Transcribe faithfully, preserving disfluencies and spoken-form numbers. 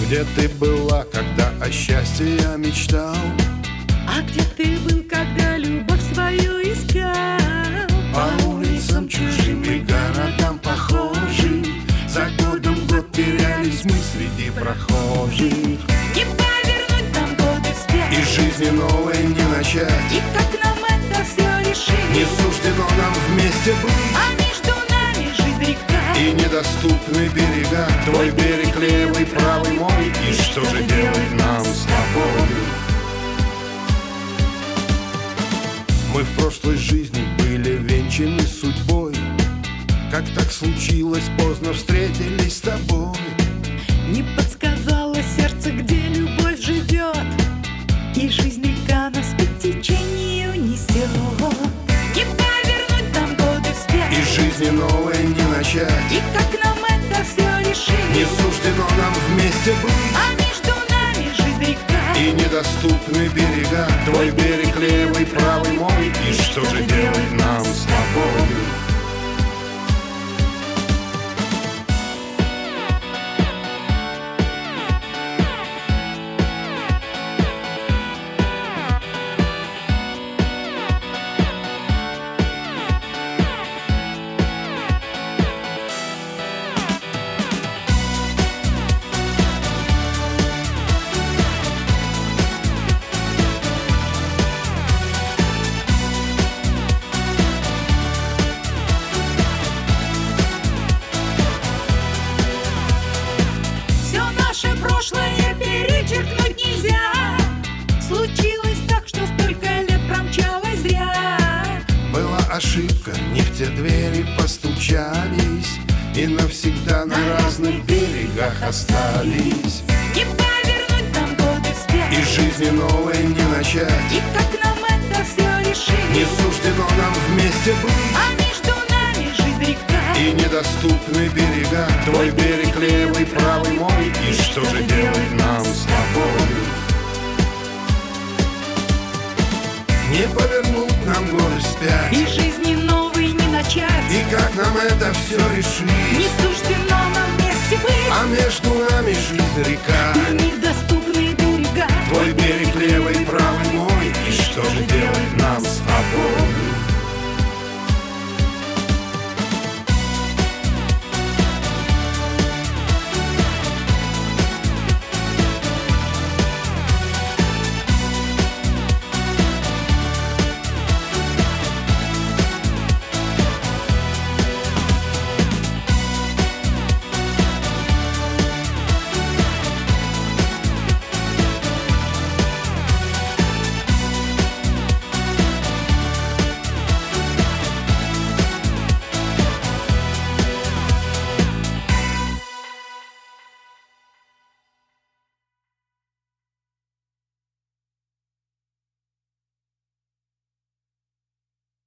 Где ты была, когда о счастье я мечтал? А где ты был, когда любовь свою искал? По улицам чужим и городам похожим, за годом год терялись мы среди прохожих. Не повернуть нам годы вспять, И жизни новой не начать. и как нам это все решить? Не суждено нам вместе быть, А между нами жизнь река. и недоступны берега. Твой берег левый, правый мой, и что же делать нам с тобой? Мы в прошлой жизни были венчаны судьбой. Как так случилось, поздно встретились с тобой. Не подсказало сердце, где любовь живет, и жизнь река нас по течению несет. Не повернуть нам годы вспять, И жизни новой не начать. и как нам это все решить? Не суждено нам вместе быть, А между нами жизнь река. и недоступны берега. Твой берег левый, правый мой, и что же делать нам с тобой? Прошлое перечеркнуть нельзя. Случилось так, что столько лет промчалось зря. Была ошибка, не в те двери постучались, и навсегда на разных берегах остались. Не повернуть нам годы вспять, И жизни новой не начать. и как нам это все решить? Не суждено нам вместе быть, А между нами жизнь река. и недоступны берега. Твой берег левый, правый мой, и что же делать нам с тобой? Не повернуть нам годы вспять, И жизни новой не начать. и как нам это все Не решить? суждено нам вместе быть, А между нами жизнь река.